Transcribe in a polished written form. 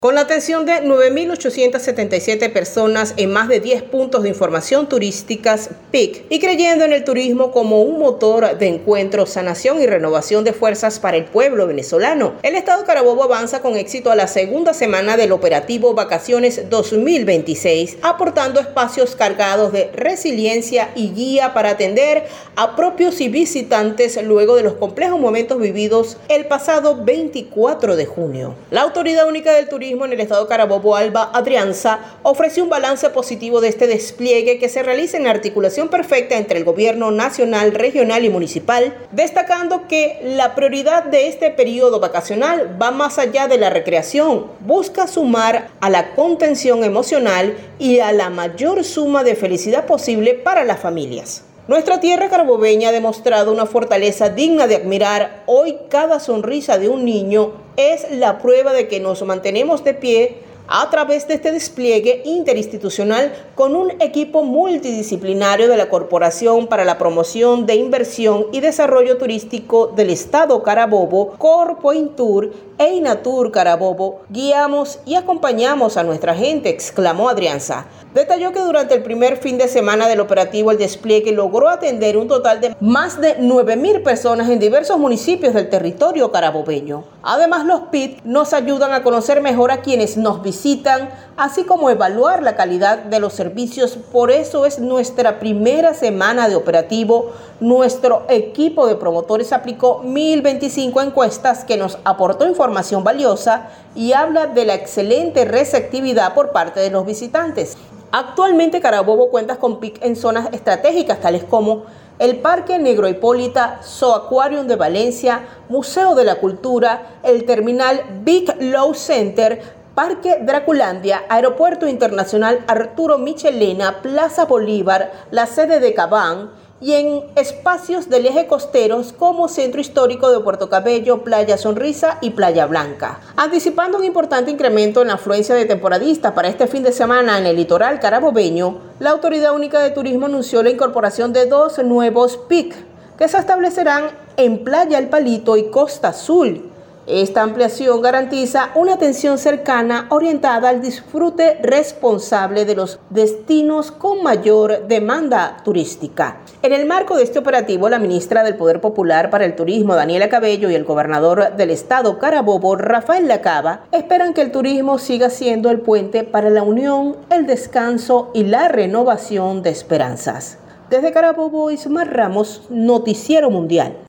Con la atención de 9.877 personas en más de 10 puntos de información turísticas PIC y creyendo en el turismo como un motor de encuentro, sanación y renovación de fuerzas para el pueblo venezolano, el Estado Carabobo avanza con éxito a la segunda semana del operativo Vacaciones 2026, aportando espacios cargados de resiliencia y guía para atender a propios y visitantes luego de los complejos momentos vividos el pasado 24 de junio. La Autoridad Única del Turismo en el Estado Carabobo, Alba Adrianza, ofreció un balance positivo de este despliegue que se realiza en articulación perfecta entre el gobierno nacional, regional y municipal, destacando que la prioridad de este periodo vacacional va más allá de la recreación, busca sumar a la contención emocional y a la mayor suma de felicidad posible para las familias. Nuestra tierra carabobeña ha demostrado una fortaleza digna de admirar. Hoy cada sonrisa de un niño es la prueba de que nos mantenemos de pie a través de este despliegue interinstitucional con un equipo multidisciplinario de la Corporación para la Promoción de Inversión y Desarrollo Turístico del Estado Carabobo, Corpointur e Inatur Carabobo. Guiamos y acompañamos a nuestra gente, exclamó Adrianza. Detalló que durante el primer fin de semana del operativo el despliegue logró atender un total de más de 9.000 personas en diversos municipios del territorio carabobeño. Además, los PIT nos ayudan a conocer mejor a quienes nos visitan, así como evaluar la calidad de los servicios. Por eso es nuestra primera semana de operativo. Nuestro equipo de promotores aplicó 1.025 encuestas que nos aportó información valiosa y habla de la excelente receptividad por parte de los visitantes. Actualmente Carabobo cuenta con PIC en zonas estratégicas tales como el Parque Negro Hipólita, Zooaquarium de Valencia, Museo de la Cultura, el Terminal Big Low Center, Parque Draculandia, Aeropuerto Internacional Arturo Michelena, Plaza Bolívar, la sede de Cabán, y en espacios del eje costeros como Centro Histórico de Puerto Cabello, Playa Sonrisa y Playa Blanca. Anticipando un importante incremento en la afluencia de temporadistas para este fin de semana en el litoral carabobeño, la Autoridad Única de Turismo anunció la incorporación de 2 nuevos PIC que se establecerán en Playa El Palito y Costa Azul. Esta ampliación garantiza una atención cercana orientada al disfrute responsable de los destinos con mayor demanda turística. En el marco de este operativo, la ministra del Poder Popular para el Turismo, Daniela Cabello, y el gobernador del estado Carabobo, Rafael Lacaba, esperan que el turismo siga siendo el puente para la unión, el descanso y la renovación de esperanzas. Desde Carabobo, Ismar Ramos, Noticiero Mundial.